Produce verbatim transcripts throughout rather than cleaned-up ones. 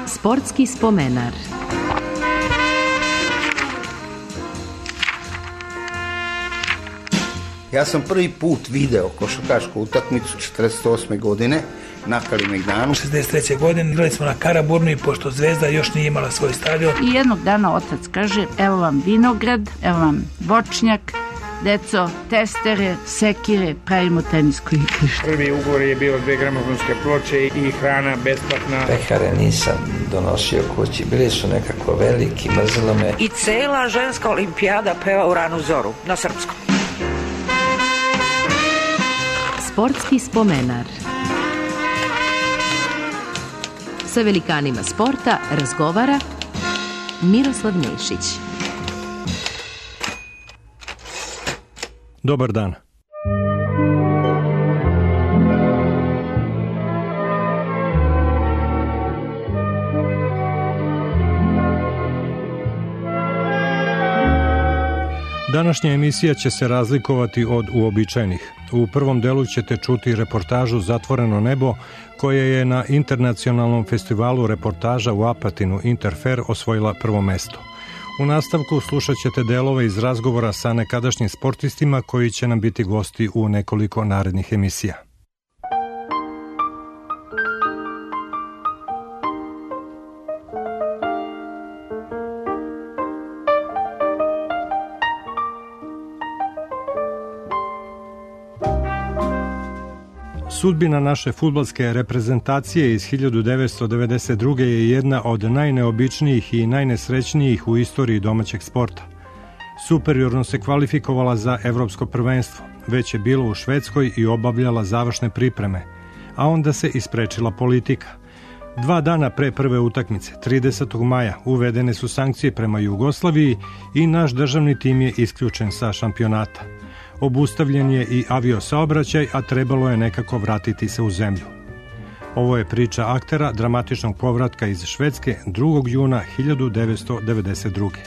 Sportski spomenar. Ja sam prvi put video košarkašku utakmicu četrdeset osme godine na Kalemegdanu. šezdeset treće godine igrali smo na Karaburmi, pošto Zvezda još nije imala svoj stadion. I jednog dana otac kaže, evo vam vinograd, evo vam voćnjak, deco, testere, sekire, pravimo tenisko igrište. Prvi ugovor je bio dve gramofonske ploče i hrana besplatna. Pekare nisam donosio kući, bili su nekako veliki, mrzilo me. I cela ženska olimpijada peva u ranu zoru, na srpskom. Sportski spomenar. Sa velikanima sporta razgovara Miroslav Nešić. Dobar dan. Današnja emisija će se razlikovati od uobičajenih. U prvom delu ćete čuti reportažu Zatvoreno nebo, koja je na internacionalnom festivalu reportaža u Apatinu Interfer osvojila prvo mesto. U nastavku slušat ćete delove iz razgovora sa nekadašnjim sportistima koji će nam biti gosti u nekoliko narednih emisija. Sudbina naše fudbalske reprezentacije iz hiljadu devetsto devedeset druge. je jedna od najneobičnijih i najnesrećnijih u istoriji domaćeg sporta. Superiorno se kvalifikovala za evropsko prvenstvo, već je bilo u Švedskoj i obavljala završne pripreme, a onda se isprečila politika. Dva dana pre prve utakmice, tridesetog maja, uvedene su sankcije prema Jugoslaviji i naš državni tim je isključen sa šampionata. Obustavljen je i aviosaobraćaj, a trebalo je nekako vratiti se u zemlju. Ovo je priča aktera dramatičnog povratka iz Švedske drugog juna hiljadu devetsto devedeset druge.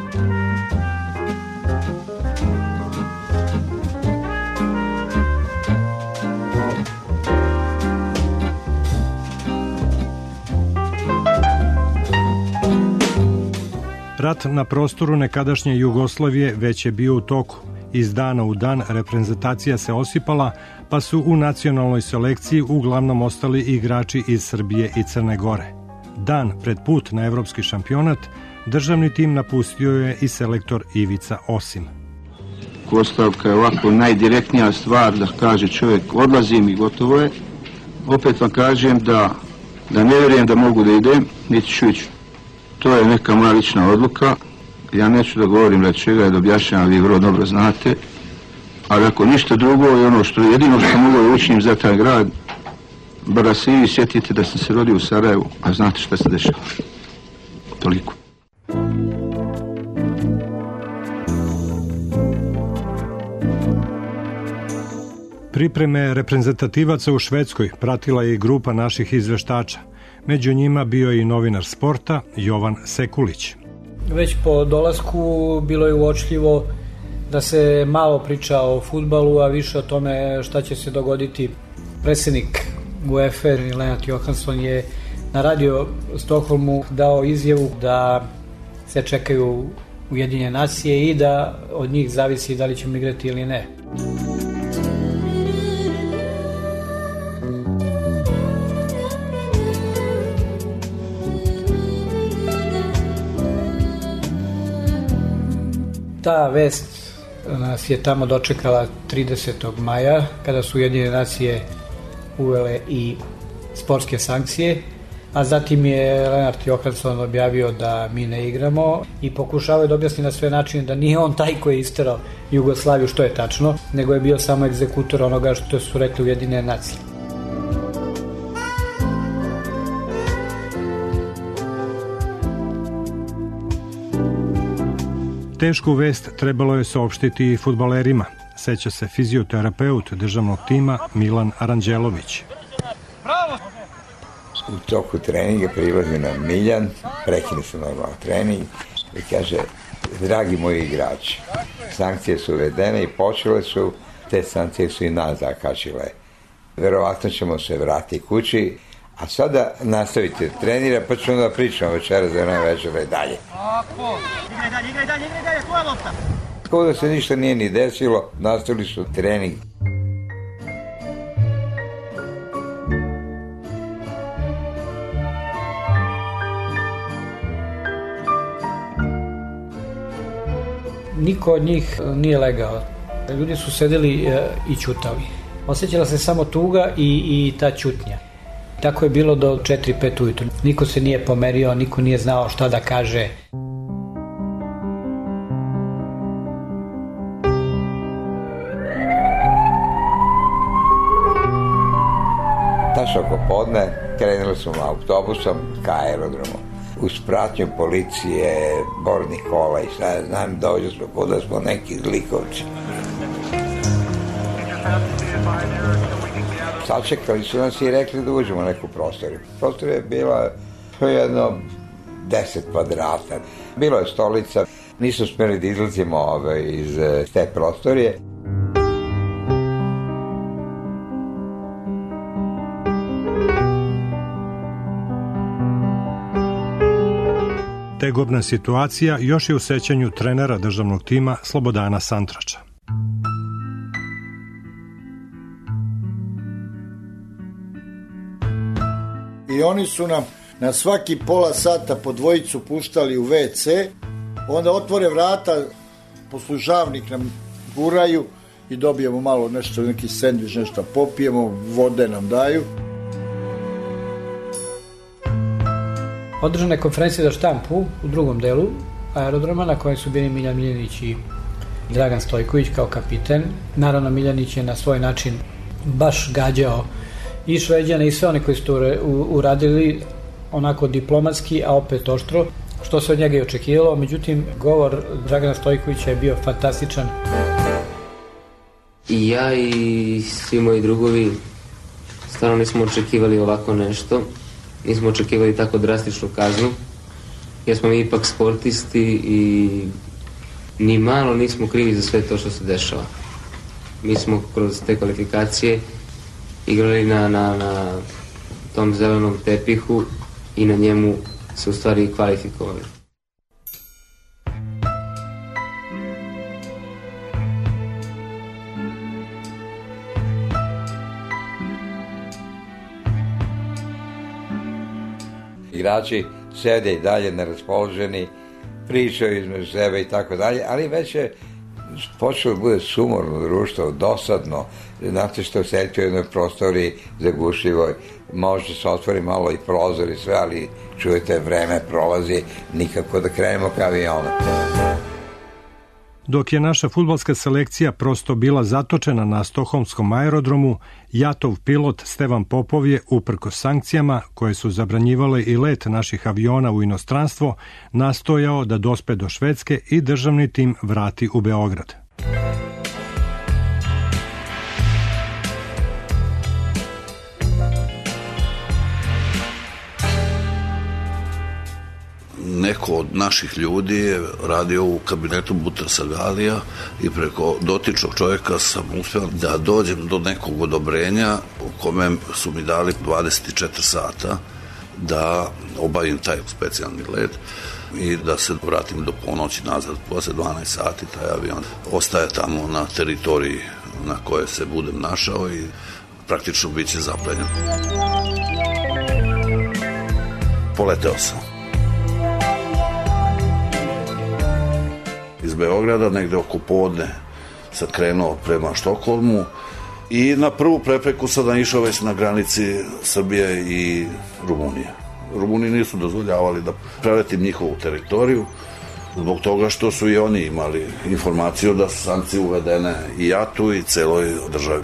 Rat na prostoru nekadašnje Jugoslavije već je bio u toku. Iz dana u dan reprezentacija se osipala, pa su u nacionalnoj selekciji uglavnom ostali igrači iz Srbije i Crne Gore. Dan pred put na evropski šampionat državni tim napustio je i selektor Ivica Osim. Ostavka je ovako najdirektnija stvar da kaže čovjek odlazim i gotovo je. Opet vam kažem da, da ne vjerujem da mogu da idem, niti ću ići. To je neka moja lična odluka. Ja neću da govorim da čega je da objašnjam, vi vrlo dobro znate, ali ako ništa drugo je ono što jedino što mogu da učinim za taj grad, bar da se i vi sjetite da sam se rodio u Sarajevu, a znate šta se dešava. Toliko. Pripreme reprezentativaca u Švedskoj pratila je i grupa naših izveštača. Među njima bio je i novinar sporta Jovan Sekulić. Već po dolasku bilo je uočljivo da se malo priča o fudbalu, a više o tome šta će se dogoditi. Predsjednik UEFA Lennart Johansson je na radio Stokholmu dao izjavu da se čekaju Ujedinjene nacije i da od njih zavisi da li ćemo igrati ili ne. Ta vest nas je tamo dočekala tridesetog maja, kada su Ujedinjene nacije uvele i sportske sankcije, a zatim je Lennart Johansson objavio da mi ne igramo i pokušavaju da objasni na sve načine da nije on taj koji je isterao Jugoslaviju, što je tačno, nego je bio samo egzekutor onoga što su rekli Ujedinjene nacije. Tešku vest trebalo je saopštiti i fudbalerima, seća se fizioterapeut državnog tima Milan Aranđelović. U toku treninga prilazi nam Miljan, prekine se normalno trening i kaže, dragi moji igrači, sankcije su uvedene i počele su, te sankcije su i nas zakačile. Verovatno ćemo se vratiti kući, A sada nastavite trenira, pa ćemo da pričamo večeras za jedan večera i dalje. Tako, igraj dalje, igraj dalje, igraj dalje, tvoja lopta. Tako da se ništa nije ni desilo, nastavili su trening. Niko od njih nije legao. Ljudi su sedeli i ćutali. Osjećala se samo tuga i, i ta ćutnja. Tako je bilo do četiri pet ujutru. Niko se nije pomerio, niko nije znao šta da kaže. Tačno oko podne krenuli smo autobusom ka aerodromu. Uz pratnju policije, bornih kola i šta ja znam, dođe smo kod da smo neki zlikovci. Sačekali su nas i rekli da uđemo u neku prostoriju. Prostorija je bila jedno deset kvadrata. Bilo je stolica, nismo smeli da izlazimo ove, iz te prostorije. Tegobna situacija još je u sećanju trenera državnog tima Slobodana Santrača. I oni su nam na svaki pola sata po dvojicu puštali u ve ce, onda otvore vrata, poslužavnik nam guraju i dobijemo malo nešto, neki sendvič, nešto popijemo, vode nam daju. Održana je konferencija za štampu u drugom delu aerodroma na kojem su bili Miljan Miljanić i Dragan Stojković kao kapiten. Naravno, Miljanić je na svoj način baš gađao i Šveđane i sve one koji su to uradili onako diplomatski, a opet oštro, što se od njega i očekivalo. Međutim, govor Dragana Stojkovića je bio fantastičan. I ja i svi moji drugovi stvarno nismo očekivali ovako nešto. Nismo očekivali tako drastičnu kaznu, jer smo mi ipak sportisti i ni malo nismo krivi za sve to što se dešava. Mi smo kroz te kvalifikacije igrali na, na, na tom zelenom tepihu i na njemu se u stvari kvalifikovali. Igrači sede i dalje neraspoloženi, pričaju između sebe i tako dalje, ali već je počelo da bude sumorno društvo, dosadno. Znate što sedite u jednoj prostoriji zagušljivoj, može se otvori malo i prozor i sve, ali čujete vreme prolazi, nikako da krenemo ka avionu. Dok je naša fudbalska selekcija prosto bila zatočena na stokholmskom aerodromu, Jatov pilot Stevan Popov je, uprkos sankcijama koje su zabranjivale i let naših aviona u inostranstvo, nastojao da dospe do Švedske i državni tim vrati u Beograd. Neko od naših ljudi je radio u kabinetu Butrasagalija i preko dotičnog čovjeka sam uspio da dođem do nekog odobrenja u kome su mi dali dvadeset četiri sata da obavim taj specijalni let i da se vratim do ponoći nazad. Posle dvanaest sati taj avion ostaje tamo na teritoriji na kojoj se budem našao i praktično bit će zaplenjen. Poleteo sam. Iz Beograda, negde oko podne sad krenuo prema Štokholmu i na prvu prepreku sad naišao već na granici Srbije i Rumunije. Rumuni nisu dozvoljavali da preletim njihovu teritoriju zbog toga što su i oni imali informaciju da su sankcije uvedene i Jatu i celoj državi.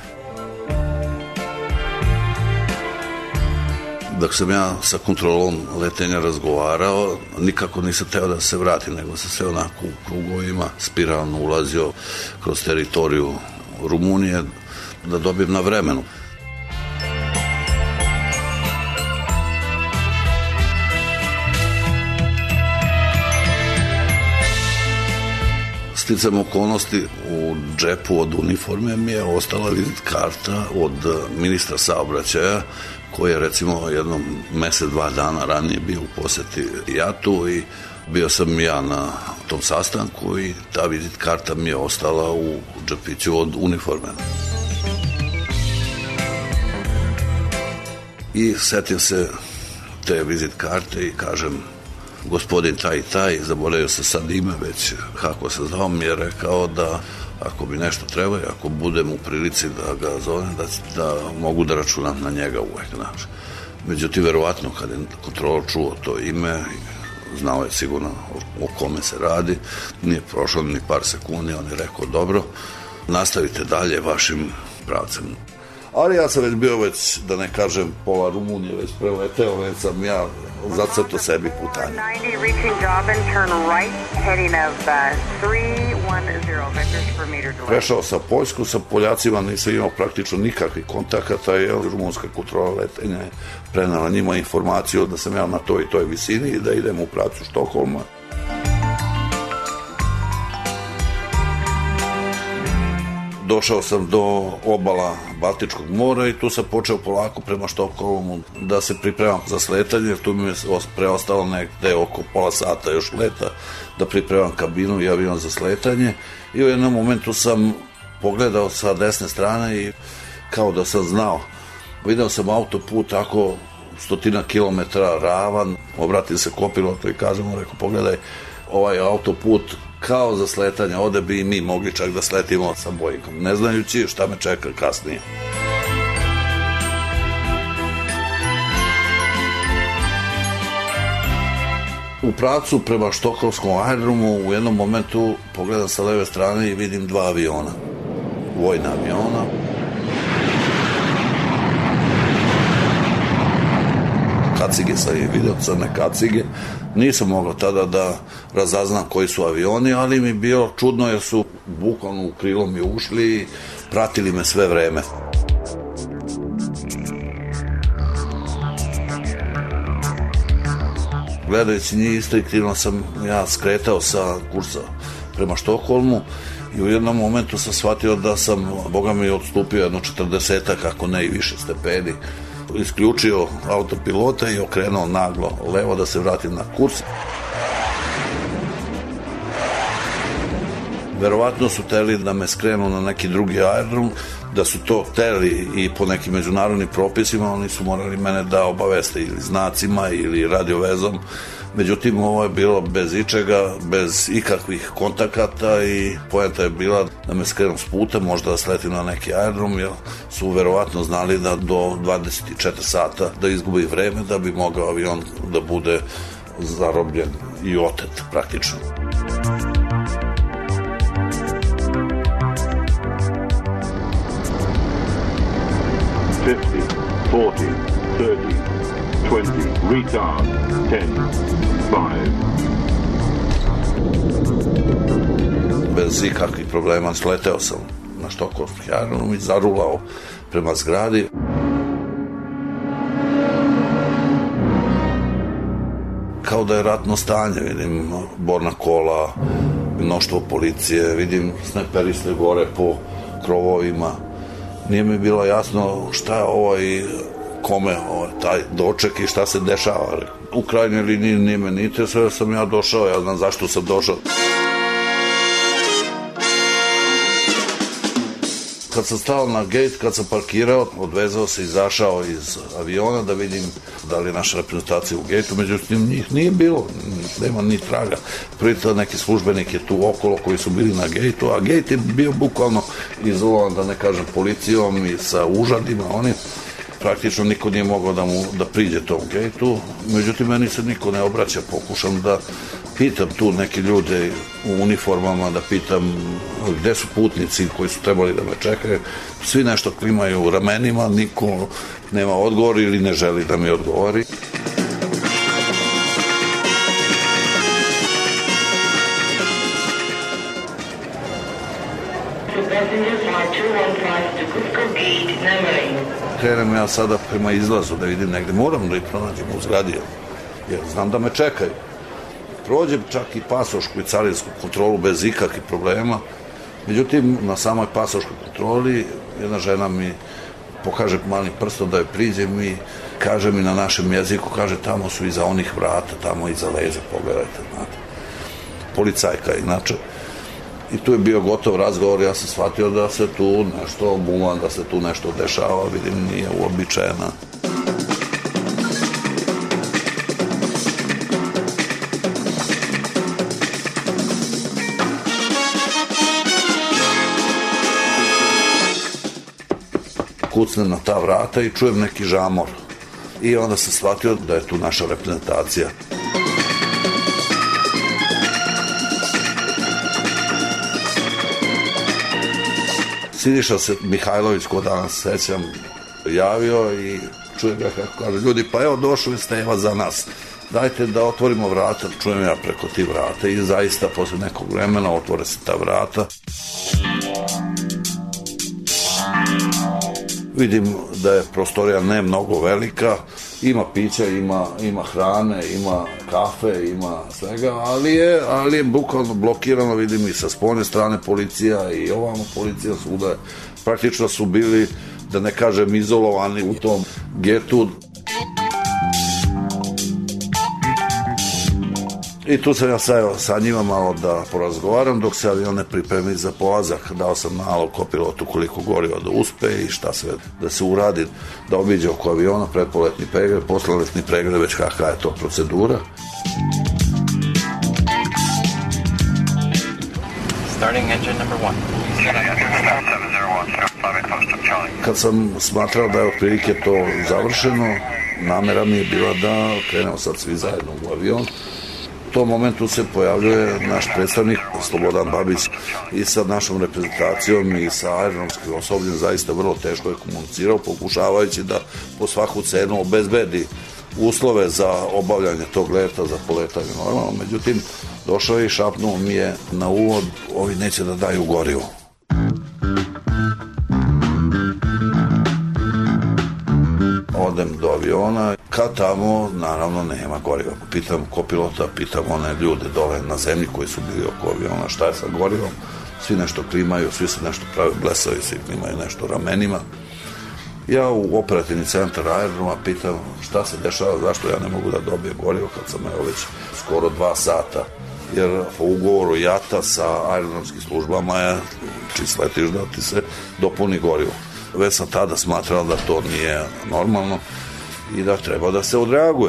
Dok sam ja sa kontrolom letenja razgovarao, nikako nisam teo da se vratim, nego sam sve onako u krugovima spiralno ulazio kroz teritoriju Rumunije da dobijem na vremenu. Sticam okolnosti, u džepu od uniforme mi je ostala vizit karta od ministra saobraćaja koji je recimo jednom mesec, dva dana ranije bio u poseti Jatu i bio sam ja na tom sastanku i ta vizit karta mi je ostala u džepiću od uniforme. I setim se te vizit karte i kažem, gospodin taj i taj, zaboravio se sad ime već kako se zvao, mi je rekao da ako bi nešto trebao, ako budem u prilici da ga zovem, da, da mogu da računam na njega uvek. Znači. Međutim, verovatno kad je kontrolor čuo to ime, znao je sigurno o kome se radi, nije prošlo ni par sekundi, on je rekao, dobro, nastavite dalje vašim pravcem. Ali ja sam već bio već, da ne kažem, pola Rumunije već preleteo, već sam ja zacrto sebi putanje. Prešao sa Poljsku, sa Poljacima nisam imao praktično nikakvih kontakata, jer rumunska kontrola letenja je prenala njima informaciju da sam ja na toj i toj visini i da idem u pravcu Štokholma. Došao sam do obala Baltičkog mora i tu sam počeo polako prema Štokholmu da se pripremam za sletanje, jer tu mi je preostalo negde oko pola sata još leta da pripremam kabinu i avion za sletanje i u jednom momentu sam pogledao sa desne strane i kao da sam znao. Video sam autoput tako stotina kilometara ravan, obratim se kopilotu i kažem mu, rekao, pogledaj, ovaj autoput kao za sletanje, ovde bi i mi mogli čak da sletimo sa Boeingom, ne znajući šta me čeka kasnije. U pravcu prema štokholmskom aerodromu u jednom momentu pogledam sa leve strane i vidim dva aviona, vojna aviona. Kacige sam i vidio, crne kacige. Nisam mogao tada da razaznam koji su avioni, ali mi je bilo čudno jer su bukvalno u krilo mi ušli i pratili me sve vreme. Gledajući njih instinktivno sam ja skretao sa kursa prema Štokholmu i u jednom momentu sam shvatio da sam, boga mi, odstupio jedno četrdesetak, ako ne i više stepeni. Isključio autopilota i okrenuo naglo levo da se vratim na kurs. Verovatno su teli da me skrenu na neki drugi aerodrom, da su to teli i po nekim međunarodnim propisima, oni su morali mene da obaveste ili znacima ili radiovezom. Međutim, ovo je bilo bez ičega, bez ikakvih kontakata i poenta je bila da me skrenu s puta, možda da sletim na neki aerodrom, jer su verovatno znali da do dvadeset četiri sata da izgubi vreme da bi mogao avion da bude zarobljen i otet praktično. fifty, forty, thirty, twenty, retard, ten, five. Bez ikakvih problema sleteo sam na štokholmski aerodrom i zarulao prema zgradi. Kao da je ratno stanje, vidim borna kola, mnoštvo policije, vidim snajperiste gore po krovovima. Nije mi bilo jasno šta je ovaj, kome ovaj, taj doček i šta se dešava. U krajnjoj liniji nije me niti, sve sam ja došao, ja znam zašto sam došao. Kad sam stao na gate, kad sam parkirao, odvezao se, izašao iz aviona da vidim da li je naša reprezentacija u gejtu, međutim njih nije bilo, nema ni traga. Prvi neki službenik je tu okolo koji su bili na gejtu, a gejt je bio bukvalno izolovan, da ne kažem, policijom i sa užadima, oni praktično niko nije mogao da mu da priđe tom gejtu, međutim meni se niko ne obraća, pokušam da pitam tu neke ljude u uniformama, da pitam gde su putnici koji su trebali da me čekaju, svi nešto klimaju ramenima, niko nema odgovor ili ne želi da mi odgovori. Krenem ja sada prema izlazu da vidim negde, moram da ih pronađem u zgradi, jer znam da me čekaju. Prođem čak i pasošku i carinsku kontrolu bez ikakvih problema, međutim na samoj pasoškoj kontroli jedna žena mi pokaže malim prstom da je priđem i kaže mi na našem jeziku, kaže tamo su iza onih vrata, tamo iza leđa, pogledajte, znate. Policajka inače. I tu je bio gotov razgovor, ja sam shvatio da se tu nešto bulan, da se tu nešto dešava, vidim nije uobičajena. Kucnem na ta vrata i čujem neki žamor. I onda sam shvatio da je tu naša reprezentacija. Siniša se Mihajlović, ko danas sećam, javio i čujem ga kako kaže, ljudi, pa evo došli ste, evo za nas. Dajte da otvorimo vrata, čujem ja preko tih vrata i zaista posle nekog vremena otvore se ta vrata. Vidim da je prostorija ne mnogo velika, ima pića, ima, ima hrane, ima kafe, ima svega, ali je, ali je bukvalno blokirano, vidim i sa spoljne strane policija i ovamo policija svuda. Praktično su bili, da ne kažem, izolovani u tom getu. I tu sam ja sajao sa njima malo da porazgovaram dok se avion ne pripremi za polazak. Dao sam nalog kopilotu koliko goriva da uspe i šta sve da se uradi, da obiđe oko aviona, predpoletni pregled, posleletni pregled, već kakva je to procedura. Starting engine number one. Kad sam smatrao da je otprilike to završeno, namera mi je bila da krenemo sad svi zajedno u avion. U tom momentu se pojavljuje naš predstavnik Slobodan Babić i sa našom reprezentacijom i sa aerodromskim osobljem zaista vrlo teško je komunicirao, pokušavajući da po svaku cenu obezbedi uslove za obavljanje tog leta, za poletanje normalno. Međutim, došao je i šapnuo mi je na uvod, ovi neće da daju gorivo. Odem do aviona, kad tamo naravno nema goriva. Pitam kopilota, pitam one ljude dole na zemlji koji su bili oko aviona, šta je sa gorivom, svi nešto klimaju, svi se nešto pravi blesavi, svi klimaju nešto ramenima. Ja u operativni centar aerodroma pitam šta se dešava, zašto ja ne mogu da dobijem gorivo kad sam evo već skoro dva sata, jer po ugovoru jata sa aerodromskim službama je čist letiš da ti se dopuni gorivo. Već sam tada smatrao da to nije normalno i da treba da se odreaguje.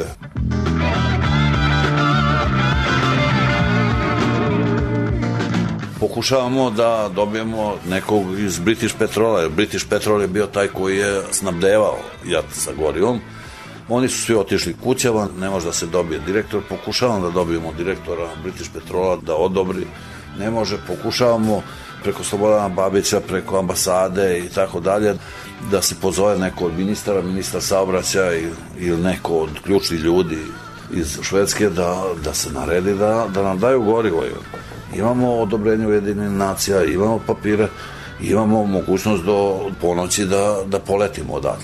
Pokušavamo da dobijemo nekog iz British Petrola, jer British Petrol je bio taj koji je snabdevao jat sa gorivom. Oni su svi otišli kućama, ne može da se dobije direktor. Pokušavamo da dobijemo direktora British Petrola da odobri, ne može. Pokušavamo preko Slobodana Babića, preko ambasade i tako dalje, da se pozove neko od ministara, ministar saobraćaja ili neko od ključnih ljudi iz Švedske da, da se naredi da, da nam daju gorivo. Imamo odobrenje Ujedinjenih nacija, imamo papire, imamo mogućnost do ponoći da, da poletimo odatle.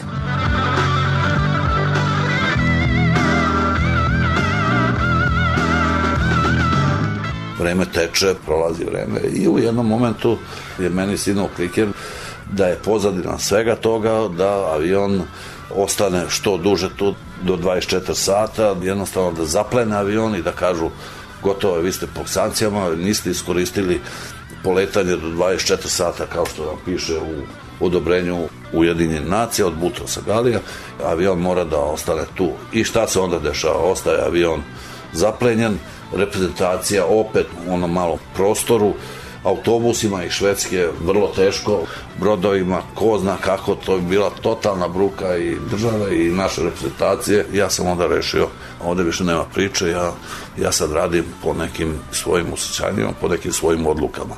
Vreme teče, prolazi vreme i u jednom momentu je meni sinuo kliker da je pozadina svega toga, da avion ostane što duže tu do dvadeset četiri sata, jednostavno da zaplene avion i da kažu gotovo je, vi ste pod sankcijama, niste iskoristili poletanje do dvadeset četiri sata kao što vam piše u odobrenju Ujedinjenih nacija od Butrosa Galija, avion mora da ostane tu. I šta se onda dešava? Ostaje avion zaplenjen, reprezentacija opet u onom malom prostoru, autobusima iz Švedske vrlo teško, brodovima, ko zna kako, to je bila totalna bruka i države i naše reprezentacije. Ja sam onda rešio, ovde više nema priče, ja, ja sad radim po nekim svojim osjećanjima, po nekim svojim odlukama.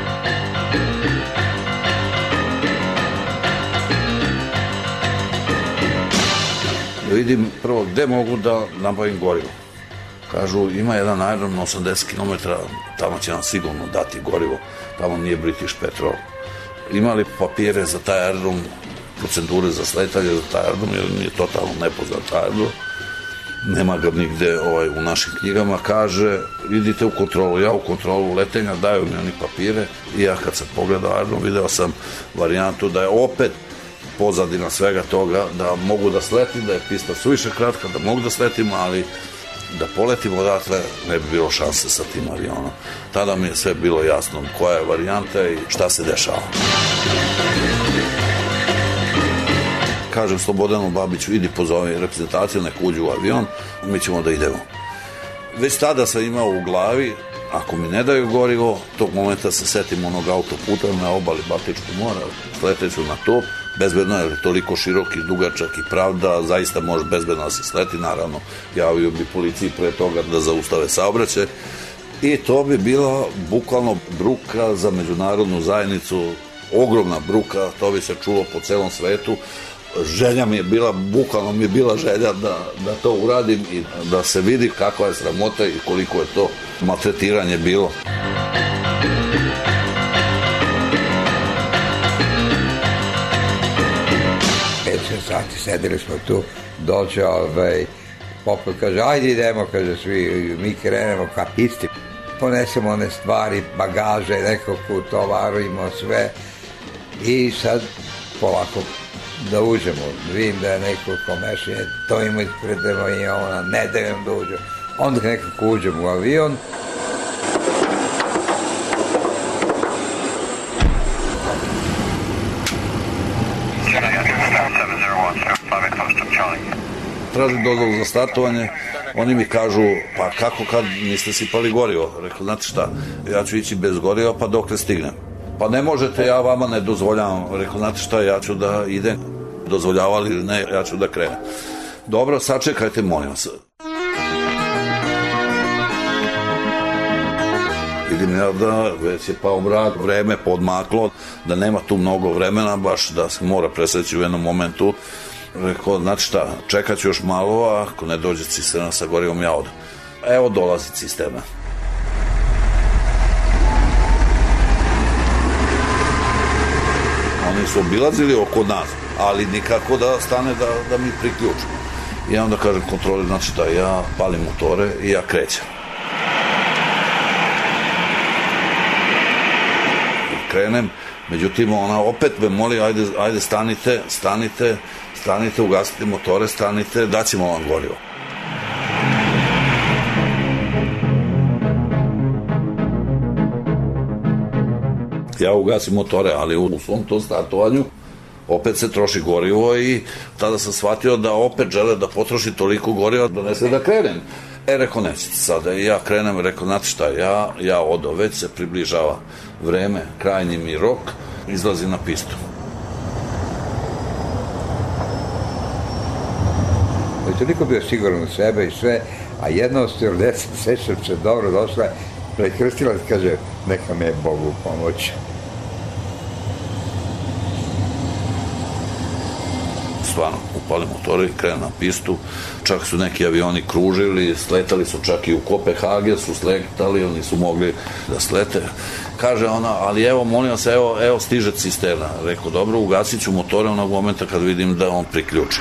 Vidim prvo gde mogu da nabavim gorivo. Kažu, ima jedan aerodrom na osamdeset kilometara, tamo će nam sigurno dati gorivo, tamo nije British Petrol. Imali papire za taj aerodrom, procedure za sletanje za taj aerodrom, jer mi je totalno nepoznat aerodrom. Nema ga nigde ovaj, u našim knjigama, kaže, idite u kontrolu, ja u kontrolu letenja, daju mi oni papire i ja kad sam pogledao aerodrom, video sam varijantu da je opet pozadina svega toga, da mogu da sletim, da je pista suviše kratka, da mogu da sletim, ali da poletim odatle ne bi bilo šanse sa tim avionom. Tada mi je sve bilo jasno koja je varijanta i šta se dešava. Kažem Slobodanu Babiću, idi pozovi reprezentaciju, nek uđu u avion, mi ćemo da idemo. Već tada sam imao u glavi, ako mi ne daju gorivo, tog momenta se setim onog autoputa na obali Baltičkog mora, sleteću na to, bezbedno je toliko širok i dugačak i pravda, zaista može bezbedno da se sleti, naravno javio bi policiji pre toga da zaustave saobraćaj i to bi bila bukvalno bruka za međunarodnu zajednicu, ogromna bruka, to bi se čulo po celom svetu. Želja mi je bila, bukvalno mi je bila želja da, da to uradim i da se vidi kakva je sramota i koliko je to maltretiranje bilo. pet sati sedeli smo tu, dođe ovaj, Popel kaže, ajde idemo, kaže svi, mi krenemo kapisti. Ponesemo one stvari, bagaže, nekako tovarimo sve i sad polako da uđemo. Vidim da je nekoliko mešenje, to ima ispredemo i ona, ne dajem da uđem. Onda nekako uđem u avion. Tražim dozvolu za startovanje, oni mi kažu, pa kako kad niste sipali gorivo? Rekao, znate šta, ja ću ići bez goriva pa dokle stignem. Pa ne možete, ja vama ne dozvoljavam. Rekao, znate šta, ja ću da idem, dozvoljavali ili ne, ja ću da krenem. Dobro, sačekajte, molim vas. Vidim ja da već je pao mrak, vreme podmaklo, da nema tu mnogo vremena, baš da se mora presreći u jednom momentu. Rekao, znači šta, čekat ću još malo, a ako ne dođe cisterna sa gorivom, ja odem. Evo dolazi cisterna. Oni su obilazili oko nas, ali nikako da stane da, da mi priključu. I onda kažem kontroli, znači šta, ja palim motore i ja krećem. Krenem, međutim ona opet me moli, ajde, ajde stanite, stanite, stanite, ugasite motore, stanite, daćemo vam gorivo. Ja ugasim motore, ali u svom tom startovanju opet se troši gorivo i tada sam shvatio da opet žele da potroši toliko goriva da ne se da krenem. E, rekao, nećete sada. I ja krenem, rekao, znate šta, ja, ja odo, već se približava vreme, krajnji mi rok, izlazim na pistu. Je toliko bio siguran u sebe i sve, a jedna od stewardesa, sećam se dobro, došla je, prekrstila i kaže, neka me Bogu pomoći. Stvarno, upali motori i krenu na pistu, čak su neki avioni kružili, sletali su čak i u Kopenhagen, su sletali, oni su mogli da slete. Kaže ona, ali evo, molim vas, evo, evo stiže cisterna. Rekao, dobro, ugasit ću motore onog momenta kad vidim da on priključi.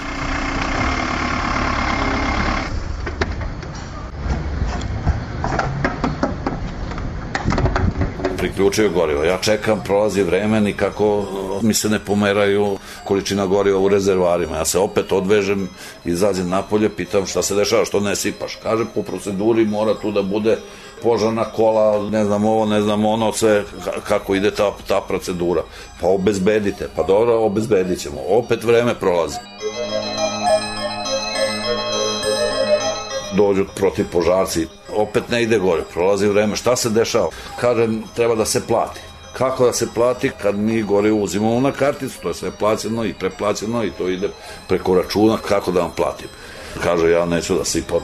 Priključio gorivo. Ja čekam, prolazi vreme, nikako mi se ne pomeraju količina goriva u rezervarima. Ja se opet odvežem, izađem napolje, pitam šta se dešava, što ne sipaš. Kaže, po proceduri mora tu da bude požarna kola, ne znam ovo, ne znam ono, sve kako ide ta, ta procedura. Pa obezbedite, pa dobro, obezbedit ćemo. Opet vreme prolazi. Dođu protiv požarci, opet ne ide gore, prolazi vreme, šta se dešava? Kažem, treba da se plati. Kako da se plati kad mi gore uzimamo na karticu, to je sve plaćeno i preplaćeno i to ide preko računa, kako da vam platim? Kaže, ja neću da sipam.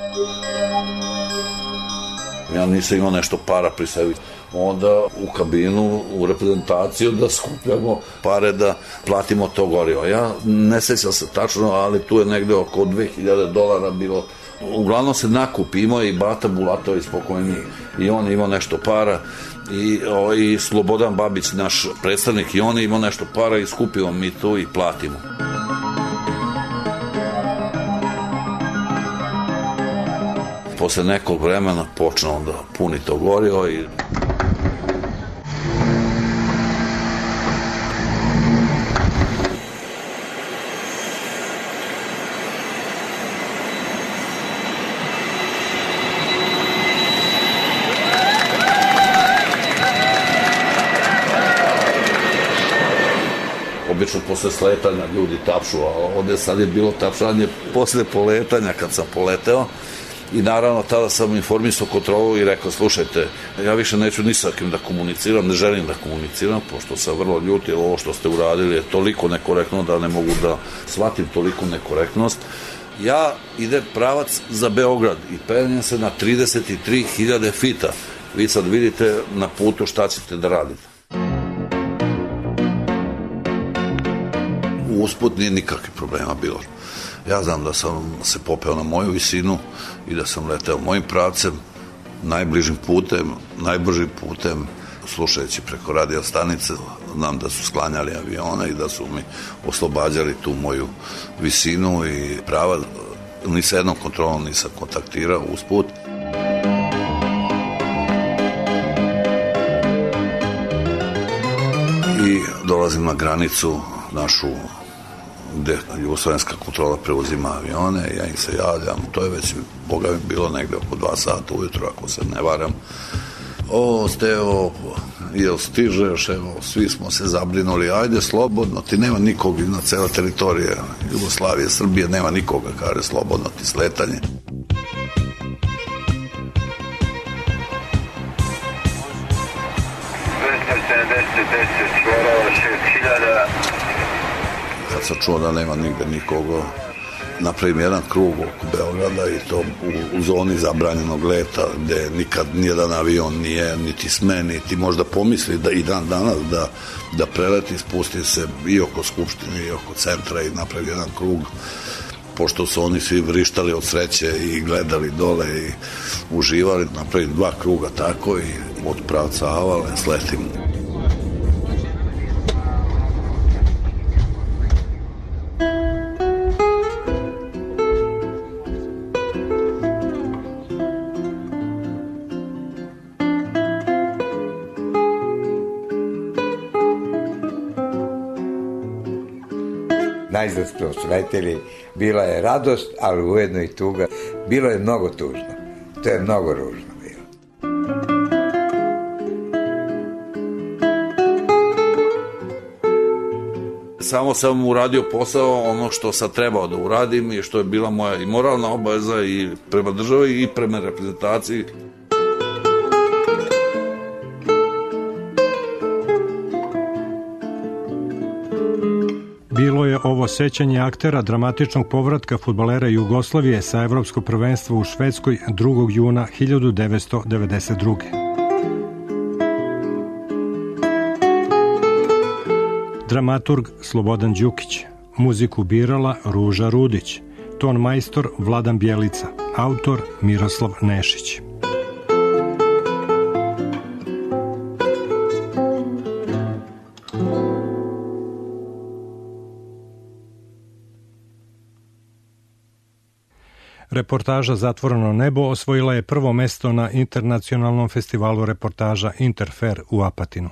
Ja nisam imao nešto para pri sebi. Onda u kabinu, u reprezentaciju da skupljamo pare da platimo to gorivo. Ja ne sećam se tačno, ali tu je negde oko dve hiljade dolara bilo. Uglavnom se nakupi, imao je i Bata Bulatović pokojni i on imao nešto para i, o, i Slobodan Babić, naš predstavnik, i on imao nešto para i skupimo mi to i platimo. Posle nekog vremena počne onda puni to gorivo i posle sletanja ljudi tapšu, a ovde sad je bilo tapšanje posle poletanja kad sam poleteo. I naravno tada sam informisao kontrolu i rekao, slušajte, ja više neću ni sa kim da komuniciram, ne želim da komuniciram, pošto sam vrlo ljut, jer ovo što ste uradili je toliko nekorektno da ne mogu da shvatim toliko nekorektnost. Ja idem pravac za Beograd i penjem se na trideset tri hiljade fita. Vi sad vidite na putu šta ćete da radite. Usput nije nikakvih problema bilo. Ja znam da sam se popeo na moju visinu i da sam leteo mojim pravcem, najbližim putem, najbržim putem, slušajući preko radio stanice. Znam da su sklanjali avione i da su mi oslobađali tu moju visinu i prava. Ni sa jednom kontrolom nisam kontaktirao usput. I dolazim na granicu našu gde jugoslovenska kontrola preuzima avione, ja im se javljam, to je već, boga mi, bilo negde oko dva sata ujutro, ako se ne varam. O, Steo, jel stižeš, evo, svi smo se zabrinuli, ajde slobodno, ti nema nikog na cela teritorija Jugoslavije, Srbije, nema nikoga, kaže, slobodno ti sletanje. dvesta sedamdeset deset, Čvorova, šest hiljada. Kad sam čuo da nema nigde nikoga, napravim jedan krug oko Beograda i to u, u zoni zabranjenog leta, gde nikad nijedan avion nije, niti sme, niti možda pomisli da i dan danas da, da preleti, spusti se i oko Skupštine i oko centra i napravi jedan krug, pošto su oni svi vrištali od sreće i gledali dole i uživali, napravim dva kruga tako i od pravca Avale sletim. Najzad smo sleteli, bila je radost, ali ujedno i tuga. Bilo je mnogo tužno. To je mnogo ružno bilo. Samo sam uradio posao ono što sam trebao da uradim i što je bila moja i moralna obaveza i prema državi i prema reprezentaciji. Bilo je ovo sećanje aktera dramatičnog povratka fudbalera Jugoslavije sa evropskog prvenstva u Švedskoj drugog juna hiljadu devetsto devedeset druge. Dramaturg Slobodan Đukić, muziku birala Ruža Rudić, ton majstor Vladan Bjelica, autor Miroslav Nešić. Reportaža Zatvoreno nebo osvojila je prvo mesto na internacionalnom festivalu reportaža Interfer u Apatinu.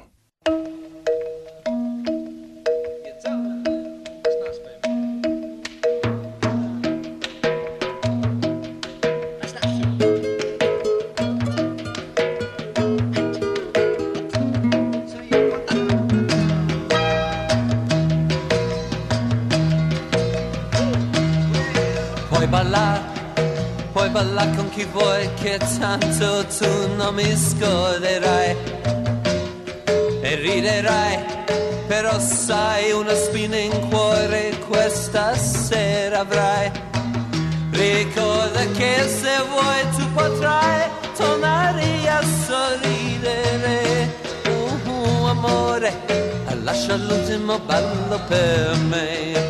Chi vuoi che tanto tu non mi scorderai e riderai, però sai una spina in cuore questa sera avrai. Ricorda che se vuoi tu potrai tornare a sorridere. Uh, uh, amore, lascia l'ultimo ballo per me.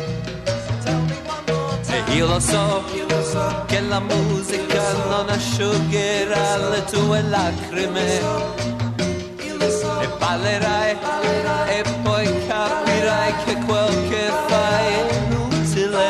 E io lo so che la musica non asciugherà le tue lacrime e ballerai e poi capirai che quel che fai è inutile.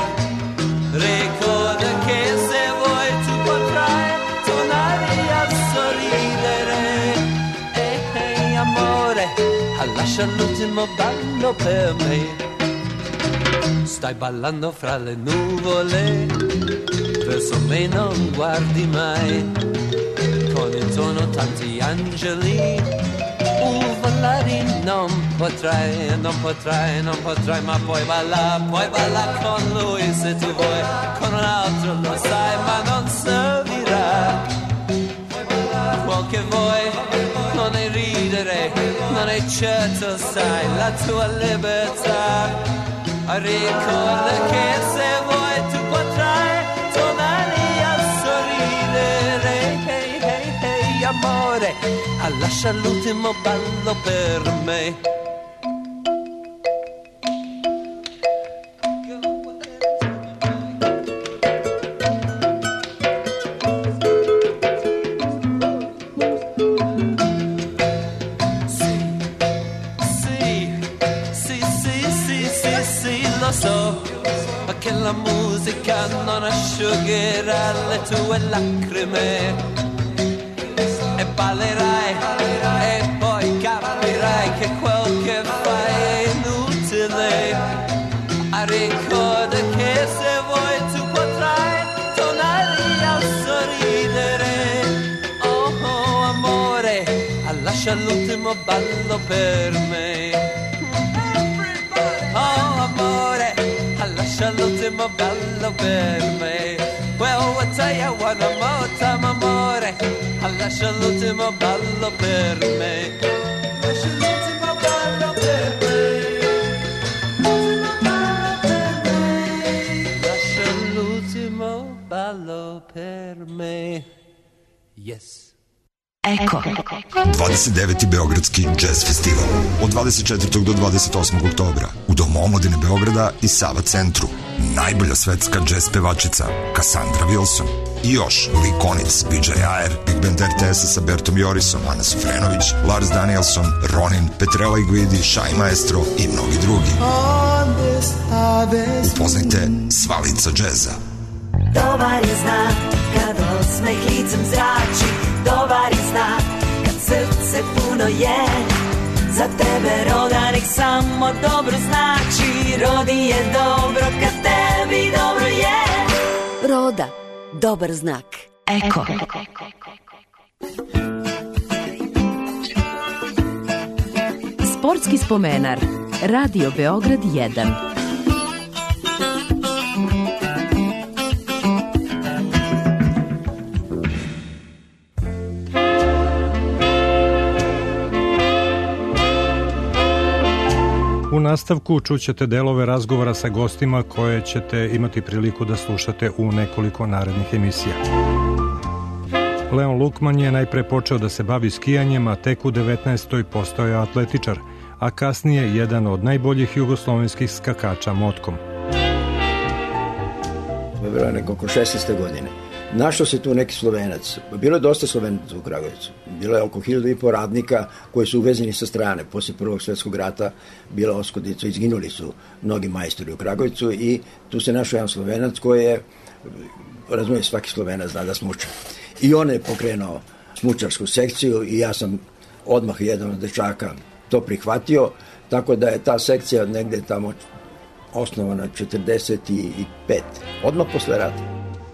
Ricorda che se vuoi tu potrai tornare a sorridere. Ehi hey, amore, lascia l'ultimo ballo per me. Stai ballando fra le nuvole, verso me non guardi mai, con intorno tanti angeli, uh, ballare non potrai, non potrai, non potrai, ma puoi ballare, puoi ballare con lui se tu vuoi, con un altro lo sai, ma non servirà. Quel che vuoi non è ridere, non è certo, sai, la tua libertà. Ricorda che se vuoi tu potrai tornare a sorridere. Hey, hey, hey, amore, lascia l'ultimo ballo per me. Che la musica non asciugherà le tue lacrime e ballerai e poi capirai che quel che fai è inutile. Ricorda che se vuoi tu potrai tornare a sorridere. Oh, oh amore, lascia l'ultimo ballo per me. Oh amore, lascia l'ultimo ballo per me. Well, I'll tell you one more time, amore, lascia l'ultimo ballo per me. Lascia l'ultimo ballo per me. Lascia l'ultimo ballo per me. Yes. Eko. dvadeset deveti Beogradski jazz festival od dvadeset četvrtog do dvadeset osmog oktobra u Domu omladine Beograda i Sava centru. Najbolja svetska jazz pevačica Cassandra Wilson i još Lee Konitz, P J Ayer, Big Band R T S sa Bertom Jorisom, Ana Sufrenović, Lars Danielson, Ronin, Petrella Iguidi, Shai Maestro i mnogi drugi. Upoznajte sva lica džeza. Dobar je znak kad osmeh licem zrači, dobar je znak kad srce puno je. Za tebe roda nek samo dobro znači, rodi je dobro kad tebi dobro je. Roda, dobar znak. Eko. Sportski spomenar. Radio Beograd jedan. U nastavku čućete delove razgovora sa gostima koje ćete imati priliku da slušate u nekoliko narednih emisija. Leon Lukman je najpre počeo da se bavi skijanjem, a tek u devetnaestoj postao je atletičar, a kasnije jedan od najboljih jugoslovenskih skakača motkom. To je bilo neko oko šesnaeste godine. Našao se tu neki Slovenac. Bilo je dosta Slovenaca u Kragujevcu. Bilo je oko hiljadu i po radnika koji su uvezeni sa strane. Posle Prvog svjetskog rata bila oskudica, izginuli su mnogi majstori u Kragujevcu i tu se našao jedan Slovenac koji je, razumije, svaki Slovenac zna da smuča. I on je pokrenuo smučarsku sekciju i ja sam odmah jedan od dečaka to prihvatio, tako da je ta sekcija negde tamo osnovana četrdeset pet. Odmah posle rata.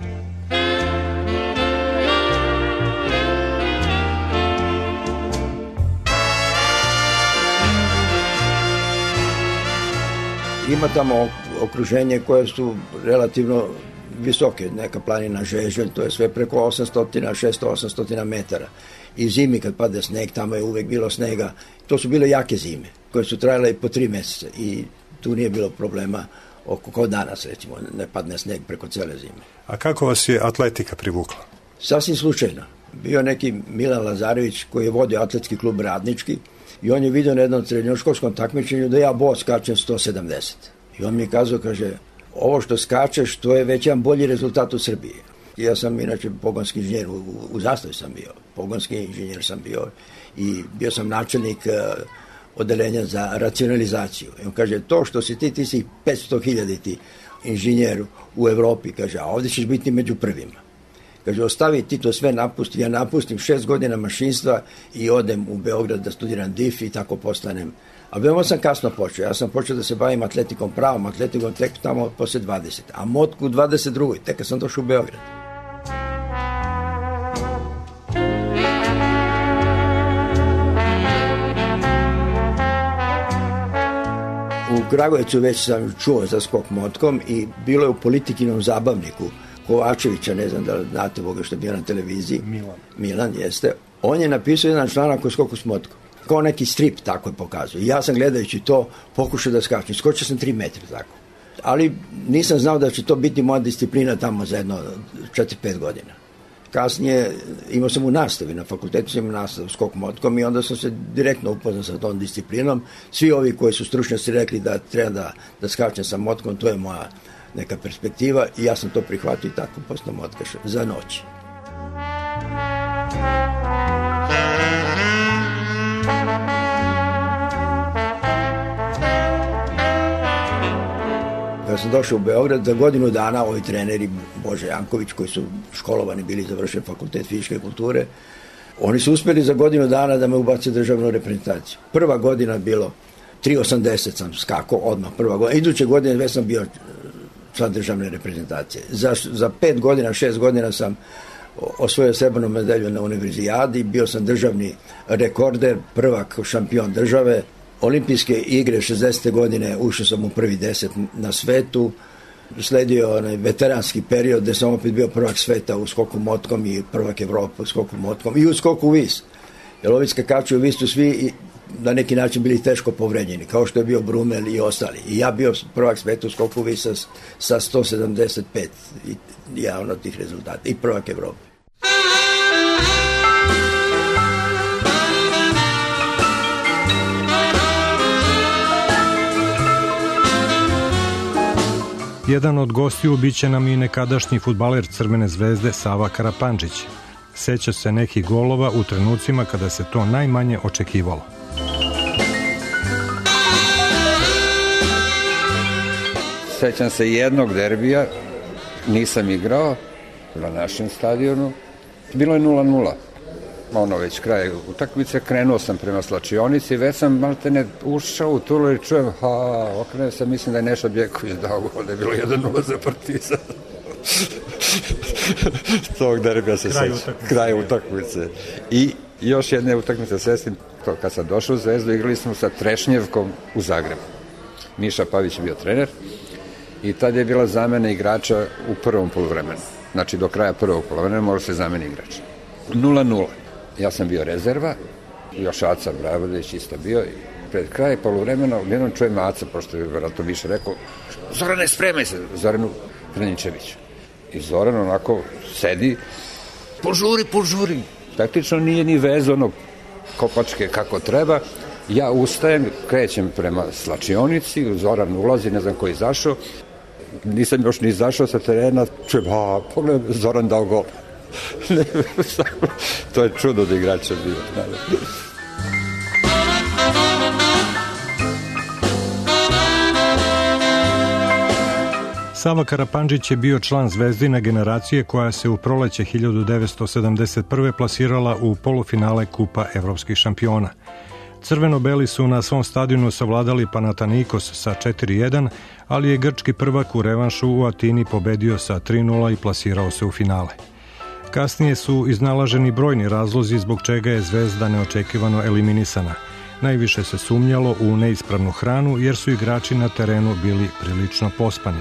Ima tamo okruženje koje su relativno visoke, neka planina Žeželj, to je sve preko osamsto, šesto osamsto metara. I zimi kad pada sneg, tamo je uvek bilo snega. To su bile jake zime, koje su trajale i po tri meseca i tu nije bilo problema oko kao danas, recimo, ne padne sneg preko cele zime. A kako vas je atletika privukla? Sasvim slučajno. Bio neki Milan Lazarević koji je vodio atletski klub Radnički i on je vidio na jednom srednjoškolskom takmičenju da ja bos skačem sto sedamdeset. I on mi je kazao, kaže, ovo što skačeš, to je već jedan bolji rezultat u Srbiji. Ja sam inače pogonski inženjer, u, u Zastavi sam bio, pogonski inženjer sam bio i bio sam načelnik uh, odeljenja za racionalizaciju. I on kaže, to što si ti, ti si petsto hiljada ti inženjer u Evropi, kaže, a ovdje ćeš biti među prvima. Kaže, ostavi ti to sve, napusti, ja napustim šest godina mašinstva i odem u Beograd da studiram D I F i tako postanem. A veoma sam kasno počeo, ja sam počeo da se bavim atletikom, pravom atletikom, tek tamo posle dvadeset, a motku u dvadeset drugoj, tek kad sam došao u Beograd. Kragujevcu već sam čuo za skok motkom i bilo je u Politikinom zabavniku Kovačevića, ne znam da li znate Boga što je bio na televiziji. Milan. Milan, jeste. On je napisao jedan članak o skoku s motkom. Kao neki strip tako je pokazuje. I ja sam gledajući to pokušao da skačem. Skočio sam tri metra tako. Ali nisam znao da će to biti moja disciplina tamo za jedno četiri pet godina. Kasnije imao sam u nastavi, na fakultetu sam imao nastavu skok motkom i onda sam se direktno upoznao sa tom disciplinom. Svi ovi koji su stručnjaci rekli da treba da, da skačem sa motkom, to je moja neka perspektiva i ja sam to prihvatio i tako postao motkaš za noć. Kada sam došao u Beograd, za godinu dana ovi treneri, Bože Janković, koji su školovani bili, završili fakultet fizičke kulture, oni su uspeli za godinu dana da me ubace državnu reprezentaciju. Prva godina bilo tri osamdeset sam skakao odmah, prva godina. Iduće godine već sam bio član državne reprezentacije. Za, za pet godina, šest godina sam osvojio srebrnu medalju na univerzijadi, bio sam državni rekorder, prvak šampion države. Olimpijske igre šezdesete godine ušao sam u prvi deset na svetu, sledio onaj veteranski period gde sam opet bio prvak sveta u skoku motkom i prvak Evrope u skoku motkom i u skoku vis. Jer ovi skakači u vis su svi na neki način bili teško povređeni, kao što je bio Brumel i ostali. I ja bio prvak sveta u skoku vis sa, sa sto sedamdeset pet i javno tih rezultata i prvak Evrope. Jedan od gostiju biće nam i nekadašnji fudbaler Crvene zvezde Sava Karapandžić. Seća se nekih golova u trenucima kada se to najmanje očekivalo. Sećam se jednog derbija, nisam igrao na našem stadionu. Bilo je nula nula. Ono već kraj utakmice, krenuo sam prema slačionici, već sam maltene ušao u tulu i čujem, ha, okrenuo sam, mislim da je Neša Bjeković dao gol, da je bilo jedan nula za Partizan. Tog derbija se sećam. Kraj utakmice. I još jedne utakmice sećam, to kad sam došao u Zvezdu, igrali smo sa Trešnjevkom u Zagrebu. Miša Pavić je bio trener i tad je bila zamena igrača u prvom poluvremenu. Znači do kraja prvog poluvremena može se zameni igrač. nula nula. Ja sam bio rezerva, još Aca Bravodić isto bio. I pred kraj poluvremena jednom čujem Aca, pošto je vjerojatno više rekao, Zorane, spremaj se, Zoranu Trničeviću. I Zoran onako sedi, požuri, požuri. Praktično nije ni vezano kopačke kako treba. Ja ustajem, krećem prema slačionici, Zoran ulazi, ne znam ko je izašao. Nisam još ni izašao sa terena, čujem, a, pogledaj, Zoran dao gol. To je čudo od igrača bio. Sava Karapandžić je bio član Zvezdine generacije koja se u proleće hiljadu devetsto sedamdeset prve plasirala u polufinale Kupa evropskih šampiona. Crveno-beli su na svom stadionu savladali Panathinaikos sa četiri jedan, ali je grčki prvak u revanšu u Atini pobedio sa tri nula i plasirao se u finale. Kasnije su iznalaženi brojni razlozi zbog čega je Zvezda neočekivano eliminisana. Najviše se sumnjalo u neispravnu hranu jer su igrači na terenu bili prilično pospani.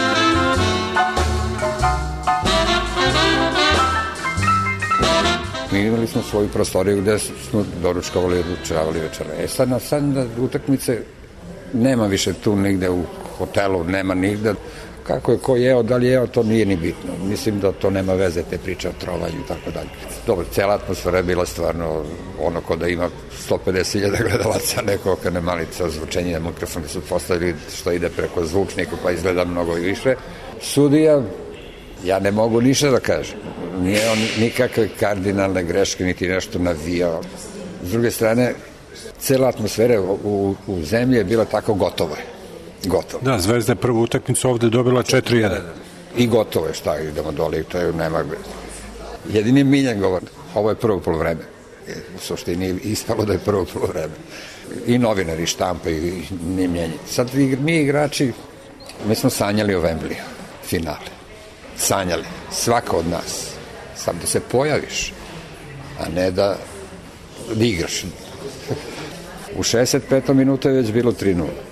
Mi imali smo svoju prostoriju gde smo doručkovali i odlučavali večera. E sad na sad na utakmice nema više tu nigde u hotelu, nema nigde. Kako je ko jeo, da li jeo, to nije ni bitno. Mislim da to nema veze, te priče o trovanju i tako dalje. Dobro, cijela atmosfera je bila stvarno ono ko da ima sto pedeset hiljada gledalaca, neko kad ne malica zvučenje, mikrofoni su postavili što ide preko zvučnika pa izgleda mnogo i više. Sudija, ja ne mogu ništa da kažem. Nije on nikakve kardinalne greške niti nešto navijao. S druge strane, cijela atmosfera u, u, u zemlji je bila tako gotovo je. Gotovo. Da, Zvezda je prvu utakmicu ovde dobila četiri jedan. I gotovo je, šta idemo dole, to je nema veze. Jedini Miljan govori, ovo je prvo poluvreme. U suštini ispalo da je prvo poluvreme. I novinari, i štampa, i ne mjenje. Sad mi igrači, mi smo sanjali o Wembley, finale. Sanjali, svako od nas. Sam da se pojaviš, a ne da, da igraš. U šezdeset petom minuta je već bilo tri nula.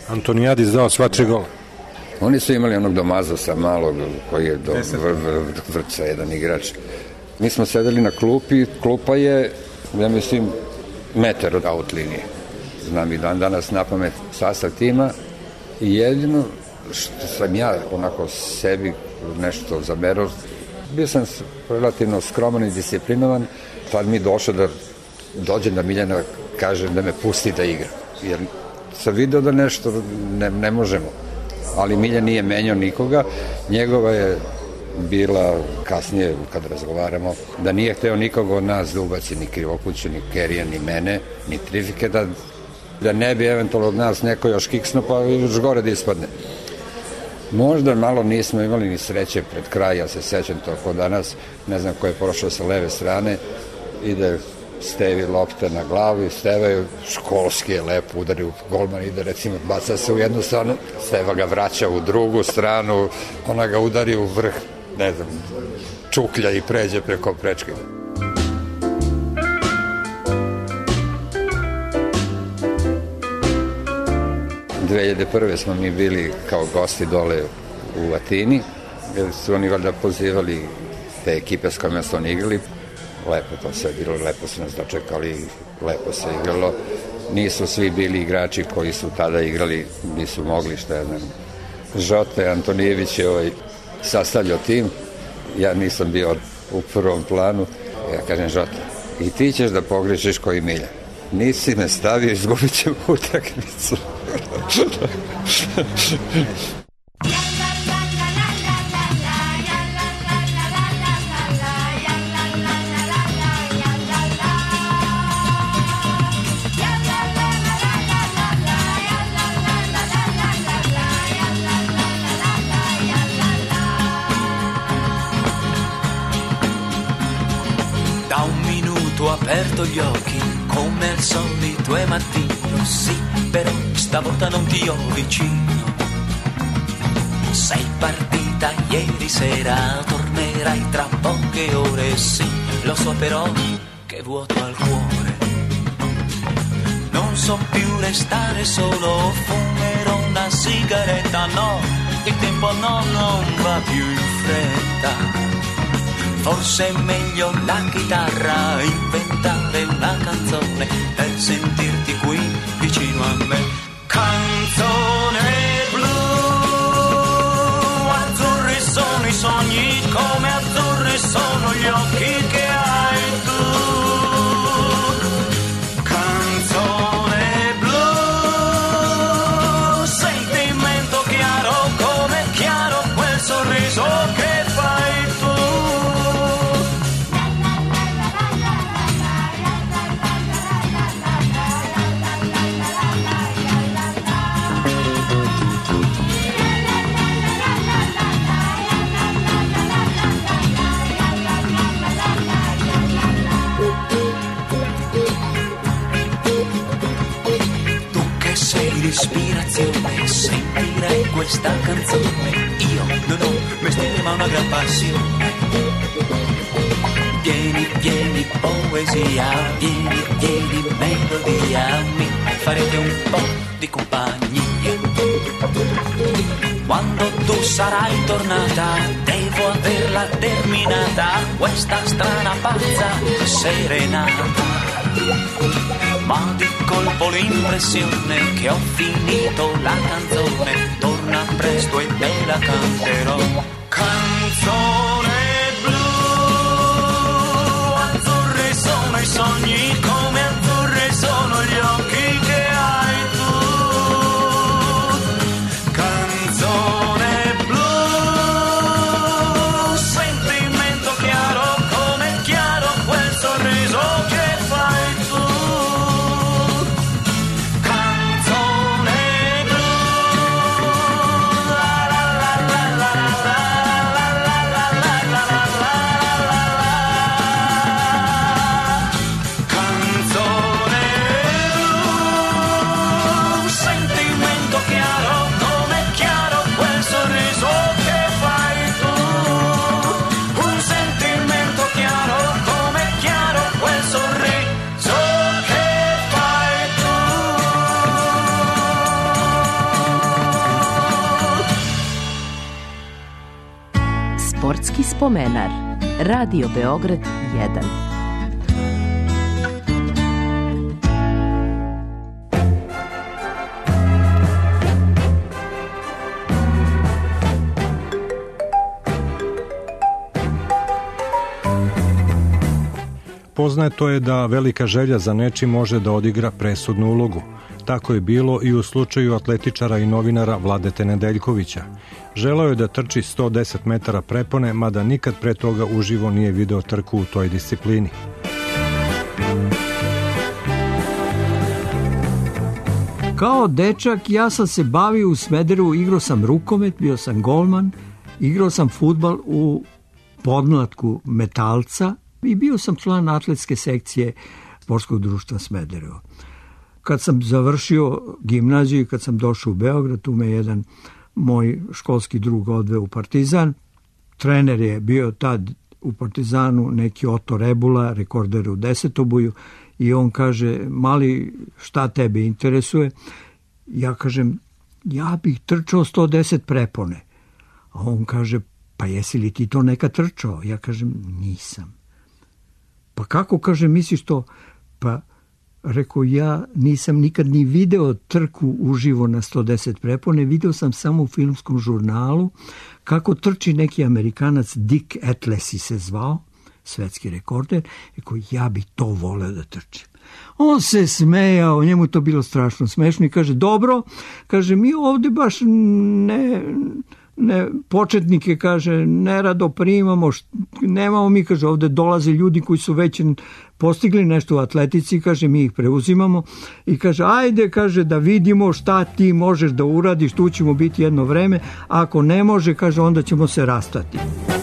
Antonijadis dao sva tri gola. Oni su imali onog Domazosa malog koji je do vr, vr, vrca jedan igrač. Mi smo sedeli na klupi, klupa je, ja mislim, metar od out linije. Znam i dan danas na pamet sastav tima i jedino što sam ja onako sebi nešto zamerao, bio sam relativno skroman i disciplinovan, tad mi došao da dođem da Miljana kaže da me pusti da igram. Jer sam video da nešto ne, ne možemo. Ali Miljan nije menjao nikoga, njegova je bila kasnije kad razgovaramo da nije hteo nikoga od nas da ubaci ni Krivokuću, ni Kerija, ni mene, ni Trifike, da, da ne bi eventualno od nas neko još kiksno pa još gore da ispadne. Možda malo nismo imali ni sreće pred kraj, ja se sećam to ko danas, ne znam ko je prošao sa leve strane, ide Stevi lopta na glavu i Steva je školski je lepo udari u golman, ide recimo baca se u jednu stranu, Steva ga vraća u drugu stranu, ona ga udari u vrh, ne znam, čuklja i pređe preko prečke. dve hiljade prve smo mi bili kao gosti dole u Atini, jer su oni valjda pozivali te ekipe s kojima su oni igrali. Lepo to sve bilo, lepo su nas dočekali, lepo se igralo. Nisu svi bili igrači koji su tada igrali, nisu mogli, šta ja znam. Žote Antonijević je ovaj sastavljao tim, ja nisam bio u prvom planu. Ja kažem, Žote, i ti ćeš da pogrešiš koji Milja. Nisi me stavio, izgubit ćemo utakmicu. Da un minuto ho aperto gli occhi, come al solito è mattino, sì, però stavolta non ti ho vicino. Sei partita ieri sera, tornerai tra poche ore, sì, lo so però che vuoto al cuore. Non so più restare solo, fumerò una sigaretta, no, il tempo no, non va più in fretta. Forse è meglio la chitarra, inventare una canzone per sentirti qui vicino a me. Canzone blu, azzurri sono i sogni, come azzurri sono gli occhi che hai tu. Canzone blu, sentimento chiaro, come chiaro quel sorriso che fai tu. L'ispirazione, sentire questa canzone, io non ho mestiere ma una gran passione. Vieni, vieni poesia, vieni, vieni melodia, mi farete un po' di compagnia. Quando tu sarai tornata, devo averla terminata, questa strana pazza serenata. Ma di colpo l'impressione che ho finito la canzone, torna presto e te la canterò. Canzone blu, azzurri sono i sogni, come azzurri sono gli occhi che hai tu. Canzone blu, sentimento chiaro, come chiaro quel sorriso che fai tu. La Sportski spomenar. Radio Beograd jedan. Poznato je da velika želja za nečim može da odigra presudnu ulogu. Tako je bilo i u slučaju atletičara i novinara Vladete Nedeljkovića. Želeo je da trči sto deset metara prepone, mada nikad pre toga uživo nije video trku u toj disciplini. Kao dečak ja sam se bavio u Smederevu, igrao sam rukomet, bio sam golman, igrao sam fudbal u podmlatku Metalca i bio sam član atletske sekcije Sportskog društva Smederevo. Kad sam završio gimnaziju i kad sam došao u Beograd, tu me jedan moj školski drug odveo u Partizan. Trener je bio tad u Partizanu neki Oto Rebula, rekorder u desetoboju, i on kaže: mali, šta tebe interesuje? Ja kažem: ja bih trčao sto deset prepone. A on kaže: pa jesi li ti to nekad trčao? Ja kažem: nisam. Pa kako, kaže, misliš to? Pa rekao, ja nisam nikad ni video trku uživo na sto deset prepone, video sam samo u filmskom žurnalu kako trči neki Amerikanac, Dick Etlesi se zvao, svetski rekorder, rekao, ja bih to voleo da trčim. On se smejao, njemu to bilo strašno smešno i kaže: dobro, kaže, mi ovde baš ne... ne, početnike, kaže, nerado primamo, nemamo mi, kaže, ovde dolaze ljudi koji su već postigli nešto u atletici, kaže, mi ih preuzimamo i kaže, ajde, kaže, da vidimo šta ti možeš da uradiš, tu ćemo biti jedno vreme, ako ne može, kaže, onda ćemo se rastati.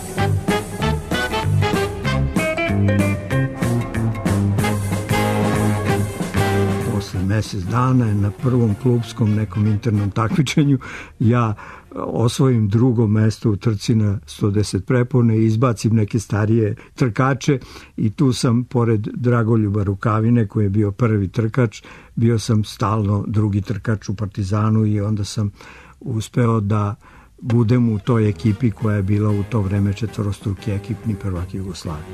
Posle mjesec dana je na prvom klubskom nekom internom takmičenju ja osvojim drugo mesto u trci na sto deset prepone i izbacim neke starije trkače i tu sam, pored Dragoljuba Rukavine koji je bio prvi trkač, bio sam stalno drugi trkač u Partizanu i onda sam uspeo da budem u toj ekipi koja je bila u to vreme četvorostruki ekipni prvak Jugoslavije.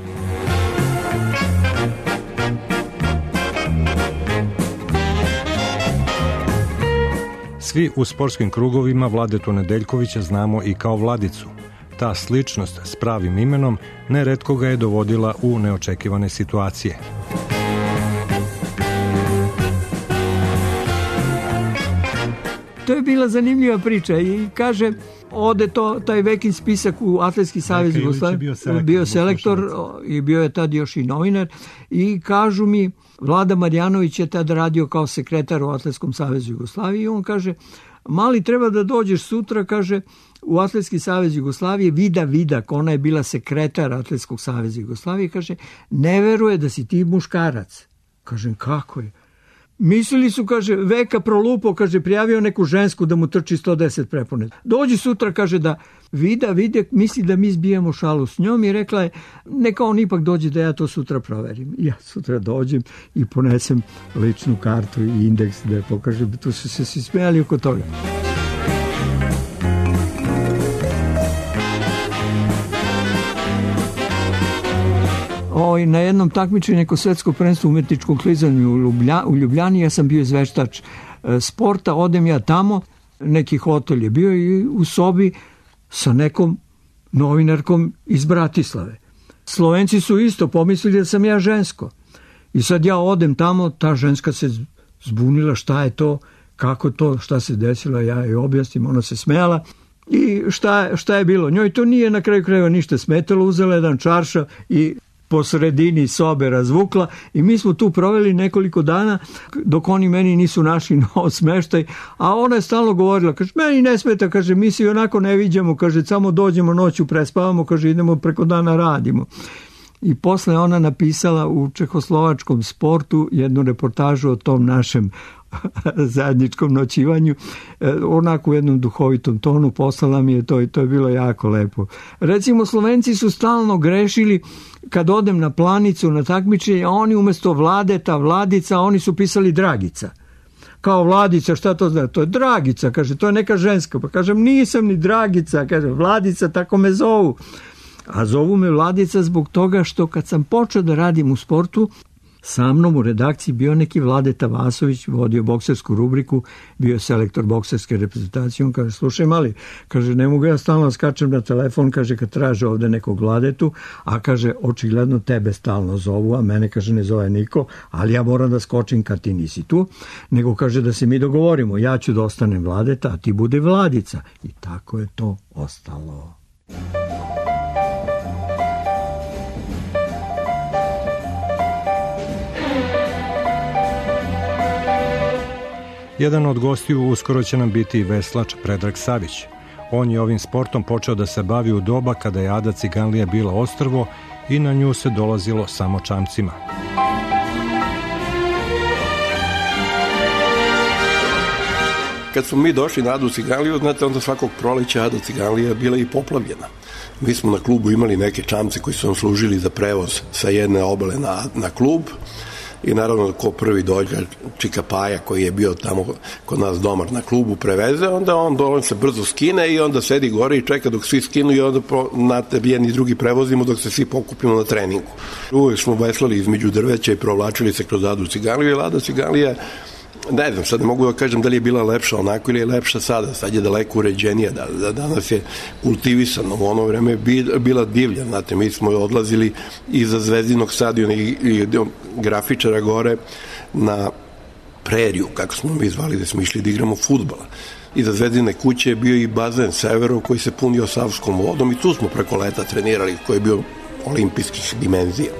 Svi u sportskim krugovima Vladetu Nedeljkovića znamo i kao Vladicu. Ta sličnost s pravim imenom neretko ga je dovodila u neočekivane situacije. To je bila zanimljiva priča i kaže, ode to, taj Vekin spisak u Atletski savez Jugoslavije, bio selektor, bio selektor i bio je tad još i novinar i kažu mi, Vlada Marjanović je tad radio kao sekretar u Atletskom savezu Jugoslavije i on kaže, mali, treba da dođeš sutra, kaže, u Atletski savez Jugoslavije, Vida Vidak, ona je bila sekretar Atletskog saveza Jugoslavije, kaže, ne veruje da si ti muškarac. Kažem, kako je? Mislili su, kaže, Veka prolupo, kaže, prijavio neku žensku da mu trči sto deset prepone. Dođi sutra, kaže, da Vida Videk misli da mi zbijamo šalu s njom i rekla je, neka on ipak dođe da ja to sutra proverim. I ja sutra dođem i ponesem ličnu kartu i indeks da je pokažem. Tu su se svi smijali oko toga. O, na jednom takmičenju neko svetsko prvenstvo u umetničkom klizanju u, Ljublja, u Ljubljani, ja sam bio izveštač e, sporta, odem ja tamo, neki hotel je bio i u sobi sa nekom novinarkom iz Bratislave. Slovenci su isto pomislili da sam ja žensko. I sad ja odem tamo, ta ženska se zbunila, šta je to, kako to, šta se desilo, ja joj objasnim, ona se smejala. I šta, šta je bilo? Njoj to nije na kraju krajeva ništa smetalo, uzela jedan čaršav i po sredini sobe razvukla i mi smo tu proveli nekoliko dana dok oni meni nisu našli nov smeštaj, a ona je stalno govorila, kaže, meni ne smeta, kaže, mi se onako ne viđamo, kaže, samo dođemo noću, prespavamo, kaže, idemo preko dana radimo. I posle ona napisala u Čehoslovačkom sportu jednu reportažu o tom našem zajedničkom noćivanju, onako u jednom duhovitom tonu, poslala mi je to i to je bilo jako lepo. Recimo, Slovenci su stalno grešili kad odem na planicu, na takmičenje, a oni umjesto Vladeta, Vladica, oni su pisali Dragica. Kao Vladica, šta to zna? To je Dragica, kaže, to je neka ženska. Pa kažem, nisam ni Dragica, kaže, Vladica, tako me zovu. A zovu me Vladica zbog toga što kad sam počeo da radim u sportu, sa mnom u redakciji bio neki Vladeta Vasović, vodio boksersku rubriku, bio je selektor bokserske reprezentacije. On kaže, slušaj mali, kaže, ne mogu ja stalno skačem na telefon, kaže, kad traže ovde nekog Vladetu, a kaže, očigledno tebe stalno zovu, a mene, kaže, ne zove niko, ali ja moram da skočim kad ti nisi tu, nego kaže da se mi dogovorimo, ja ću da ostanem Vladeta, a ti bude Vladica. I tako je to ostalo. Jedan od gostiju uskoro će nam biti veslač Predrag Savić. On je ovim sportom počeo da se bavi u doba kada je Ada Ciganlija bila ostrvo i na nju se dolazilo samo čamcima. Kad smo mi došli na Adu Ciganliju, znate, onda svakog proleća Ada Ciganlija bila i poplavljena. Mi smo na klubu imali neke čamce koji su nam služili za prevoz sa jedne obale na, na klub. I naravno ko prvi dođe, Čika Paja koji je bio tamo kod nas domar na klubu preveze, onda on dole se brzo skine i onda sedi gore i čeka dok svi skinu i onda po, na tebi jedni i drugi prevozimo dok se svi pokupimo na treningu. Uvijek smo veslali između drveća i provlačili se kroz Adu Ciganliju i Ada Ciganlija, ne znam, sad ne mogu da kažem da li je bila lepša onako ili je lepša sada, sad je daleko uređenija, da, da danas je kultivisano, u ono vreme je bila divlja, znate, mi smo odlazili iza Zvezdinog stadiona i, i grafičara gore na preriju, kako smo mi zvali, da smo išli da igramo fudbala. Iza Zvezdine kuće je bio i bazen Severov koji se punio savskom vodom i tu smo preko leta trenirali, koji je bio olimpijskih dimenzija.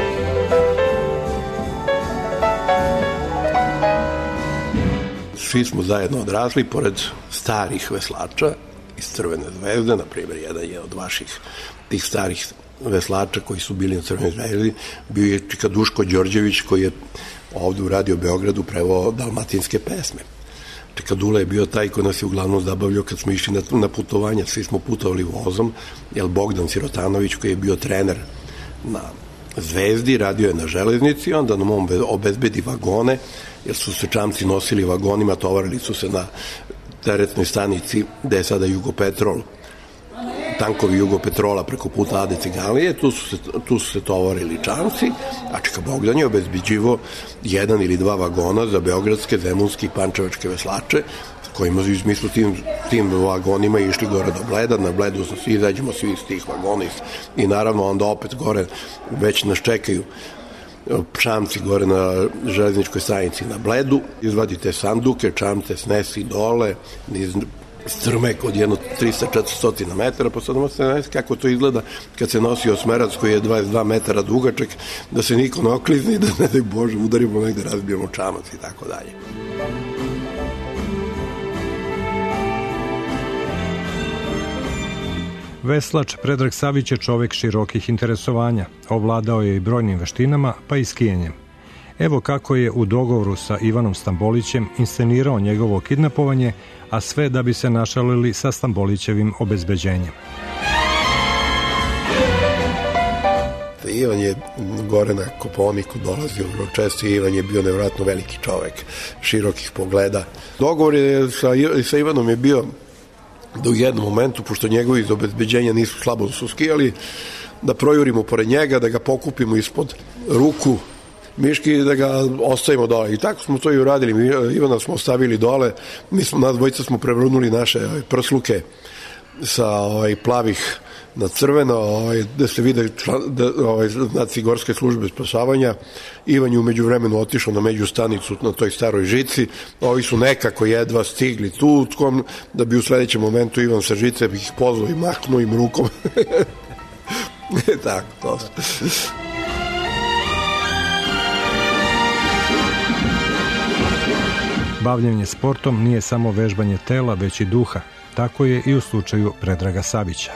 Svi smo zajedno odrasli, pored starih veslača iz Crvene zvezde, na primjer, jedan je od vaših tih starih veslača koji su bili na Crvenoj zvezdi, bio je Čika Duško Đorđević koji je ovde u Radio Beogradu preveo dalmatinske pesme. Čika Dule je bio taj koji nas je uglavnom zabavljao kad smo išli na, na putovanja, svi smo putovali vozom, jer Bogdan Sirotanović koji je bio trener na Zvezdi, radio je na železnici, onda nam on obezbedi vagone, jer su se čamci nosili vagonima, tovarili su se na teretnoj stanici gde je sada Jugopetrol, tankovi Jugopetrola preko puta Ade Ciganlije, tu su se, tu su se tovarili čamci, a Čika Bogdan je obezbeđivo jedan ili dva vagona za beogradske, zemunske i pančevačke veslače, kojima su izmislu tim, tim vagonima išli gore do Bleda, na Bledu su svi, izađemo svi iz tih vagona i naravno onda opet gore već nas čekaju čamci gore na železničkoj stanici na Bledu, izvadite sanduke, čamce snesi dole, niz strme kod jedno trista do četiristo metara, pa sad možete navesti kako to izgleda kad se nosi osmerac koji je dvadeset dva metara dugačak, da se niko ne oklizni i da ne daj Bože udarimo negde, razbijemo čamac i tako dalje. Veslač Predrag Savić je čovek širokih interesovanja, ovladao je i brojnim veštinama, pa i skijenjem. Evo kako je u dogovoru sa Ivanom Stambolićem inscenirao njegovo kidnapovanje, a sve da bi se našalili sa Stambolićevim obezbeđenjem. Ivan je gore na Kopaoniku dolazio vrlo često i Ivan je bio nevjerojatno veliki čovek, širokih pogleda. Dogovor je sa, sa Ivanom je bio da u jednom momentu, pošto njegovi iz obezbeđenja nisu slabo su skijali, da projurimo pored njega, da ga pokupimo ispod ruku Miški i da ga ostavimo dole. I tako smo to i uradili. Mi, Ivana smo ostavili dole, mi smo, nas dvojica smo prevrnuli naše ovaj, prsluke sa ovaj, plavih na crveno, ovaj, da se vide član, da, ovaj, znaci Gorske službe spasavanja. Ivan je umeđu vremenu otišao na među stanicu na toj staroj žici. Ovi su nekako jedva stigli tu, tkom, da bi u sledećem momentu Ivan sa žice ih pozvao i mahnuo im rukom. Tako, to se. Bavljenje sportom nije samo vežbanje tela, već i duha. Tako je i u slučaju Predraga Savića.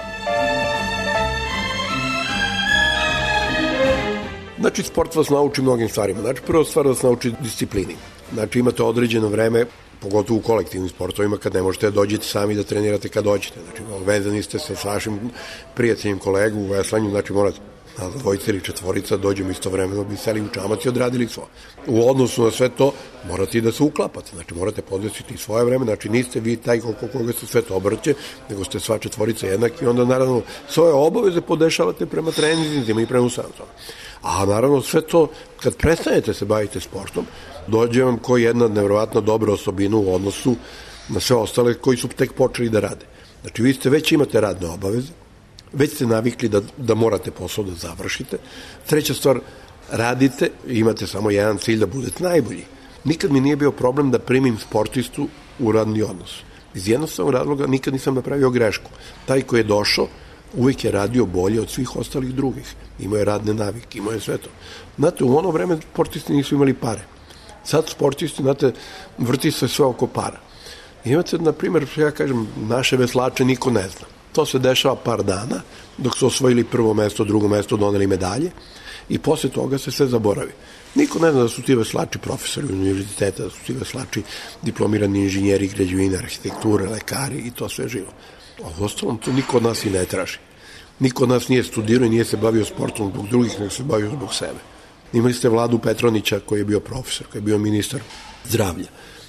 Znači, sport vas nauči mnogim stvarima. Znači, prvo stvar vas nauči disciplini. Znači, imate određeno vreme, pogotovo u kolektivnim sportovima, kad ne možete da dođete sami da trenirate kad dođete. Znači, vezani ste sa vašim prijateljem, kolegu u veslanju, znači morate na dvojica ili četvorica dođemo istovremeno, bi seli u čamac i odradili svo. U odnosu na sve to morate i da se uklapate, znači morate podesiti svoje vreme, znači niste vi taj koliko koga se sve to obrće, nego ste sva četvorica jednaki i onda naravno svoje obaveze podešavate prema treninzima i prema usamcama. A naravno sve to, kad prestanete se baviti sportom, dođe vam ko jedna nevjerovatno dobra osobina u odnosu na sve ostale koji su tek počeli da rade. Znači vi ste već imate radne obaveze, već ste navikli da, da morate posao da završite. Treća stvar, radite, imate samo jedan cilj da budete najbolji. Nikad mi nije bio problem da primim sportistu u radni odnos. Iz jednostavnog razloga nikad nisam napravio grešku. Taj koji je došao, uvijek je radio bolje od svih ostalih drugih. Imao je radne navike, imao je sve to. Znate, u ono vreme sportisti nisu imali pare. Sad sportisti, znate, vrti se sve oko para. Imate, na primjer, ja kažem, naše veslače niko ne zna. To se dešava par dana, dok su osvojili prvo mesto, drugo mesto, doneli medalje i posle toga se sve zaboravi. Niko ne zna da su ti veslači profesori univerziteta, da su ti veslači diplomirani inženjeri, građevine, arhitekture, lekari i to sve živo. A u ostalom to niko od nas i ne traži. Niko od nas nije studirao i nije se bavio sportom zbog drugih, nego se bavio zbog sebe. Imali ste Vladu Petronića koji je bio profesor, koji je bio ministar zdravlja,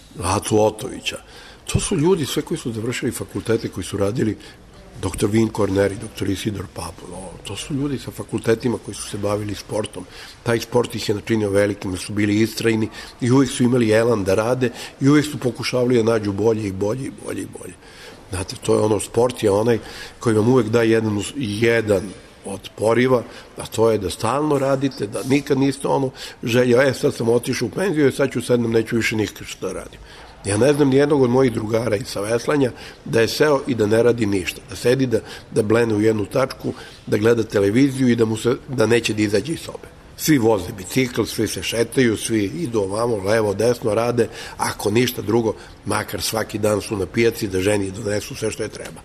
Acu Otovića. To su ljudi sve koji su završili fakultete, koji su radili, doktor Vin Korneri, doktor Isidor Papulo, to su ljudi sa fakultetima koji su se bavili sportom. Taj sport ih je načinio velikim, jer su bili istrajni i uvijek su imali elan da rade i uvijek su pokušavali da nađu bolje i bolje i bolje i bolje. Znate, to je ono, sport je onaj koji vam uvijek daje jedan, jedan od poriva, a to je da stalno radite, da nikad niste ono želja, e sad sam otišao u penziju i sad ću sednem, neću više nikad što da radim. Ja ne znam nijednog od mojih drugara iz veslanja da je seo i da ne radi ništa, da sedi, da, da blene u jednu tačku, da gleda televiziju i da, mu se, da neće da izađe iz sobe. Svi voze bicikl, svi se šetaju, svi idu ovamo, levo, desno rade, ako ništa drugo, makar svaki dan su na pijaci da ženi donesu sve što je treba.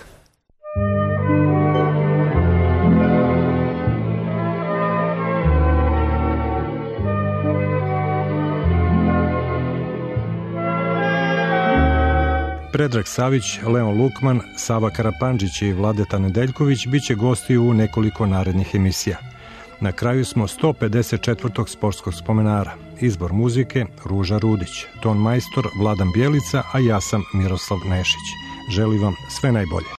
Predrag Savić, Leon Lukman, Sava Karapandžić i Vladeta Nedeljković biće gosti u nekoliko narednih emisija. Na kraju smo sto pedeset četvrtog sportskog spomenara. Izbor muzike Ruža Rudić, ton majstor Vladan Bjelica, a ja sam Miroslav Nešić. Želim vam sve najbolje.